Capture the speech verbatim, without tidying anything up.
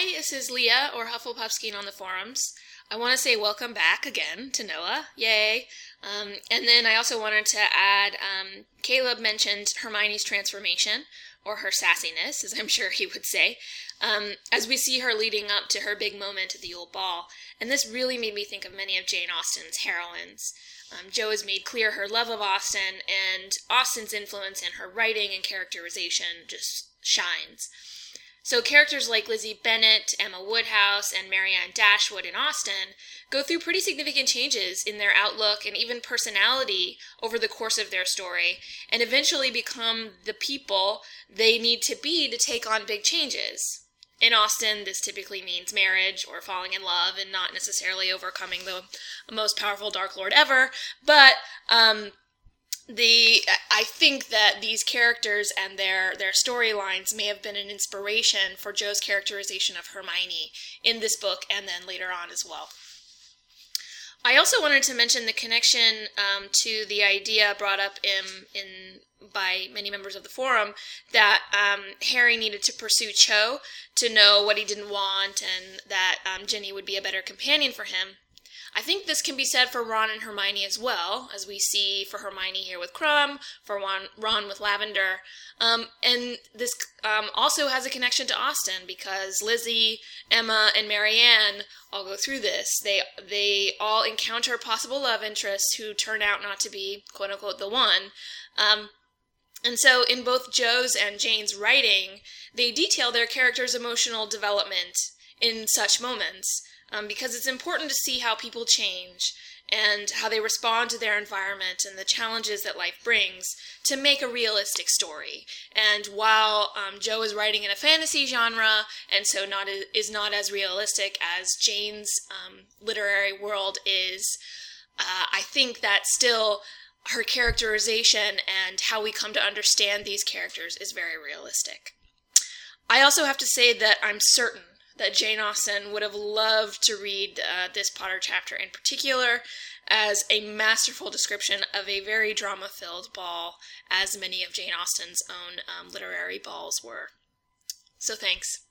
Hi, this is Leah, or Hufflepuffskein on the forums. I want to say welcome back again to Noah. Yay. Um, and then I also wanted to add, um, Caleb mentioned Hermione's transformation, or her sassiness, as I'm sure he would say, um, as we see her leading up to her big moment at the Yule Ball. And this really made me think of many of Jane Austen's heroines. Um, Jo has made clear her love of Austen, and Austen's influence in her writing and characterization just shines. So characters like Lizzie Bennet, Emma Woodhouse, and Marianne Dashwood in Austen go through pretty significant changes in their outlook and even personality over the course of their story, and eventually become the people they need to be to take on big changes. In Austen, this typically means marriage or falling in love and not necessarily overcoming the most powerful Dark Lord ever, but um, the I think that these characters and their, their storylines may have been an inspiration for Jo's characterization of Hermione in this book and then later on as well. I also wanted to mention the connection um, to the idea brought up in, in by many members of the forum that um, Harry needed to pursue Cho to know what he didn't want, and that um, Ginny would be a better companion for him. I think this can be said for Ron and Hermione as well, as we see for Hermione here with Crumb, for Ron, Ron with Lavender. Um, and this um, also has a connection to Austen, because Lizzie, Emma, and Marianne all go through this. They they all encounter possible love interests who turn out not to be, quote-unquote, the one. Um, and so in both Jo's and Jane's writing, they detail their characters' emotional development in such moments. Um, because it's important to see how people change and how they respond to their environment and the challenges that life brings to make a realistic story. And while um, Jo is writing in a fantasy genre, and so not is not as realistic as Jane's um, literary world is, uh, I think that still her characterization and how we come to understand these characters is very realistic. I also have to say that I'm certain that Jane Austen would have loved to read uh, this Potter chapter in particular as a masterful description of a very drama-filled ball, as many of Jane Austen's own um, literary balls were. So thanks.